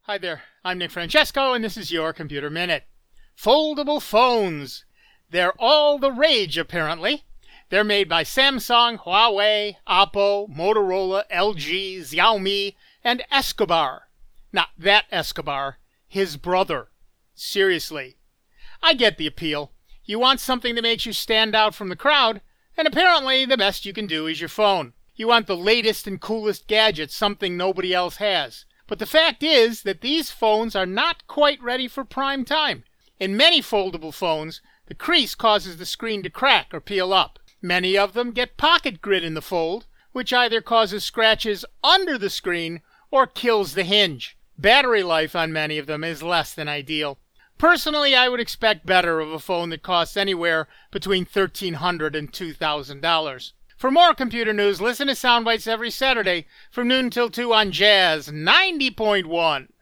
Hi there, I'm Nick Francesco, and this is your Computer Minute. Foldable phones. They're all the rage, apparently. They're made by Samsung, Huawei, Oppo, Motorola, LG, Xiaomi, and Escobar. Not that Escobar, his brother. Seriously. I get the appeal. You want something that makes you stand out from the crowd, and apparently the best you can do is your phone. You want the latest and coolest gadget, something nobody else has. But the fact is that these phones are not quite ready for prime time. In many foldable phones, the crease causes the screen to crack or peel up. Many of them get pocket grit in the fold, which either causes scratches under the screen or kills the hinge. Battery life on many of them is less than ideal. Personally, I would expect better of a phone that costs anywhere between $1,300 and $2,000. For more computer news, listen to Soundbites every Saturday from noon till 2 on Jazz 90.1.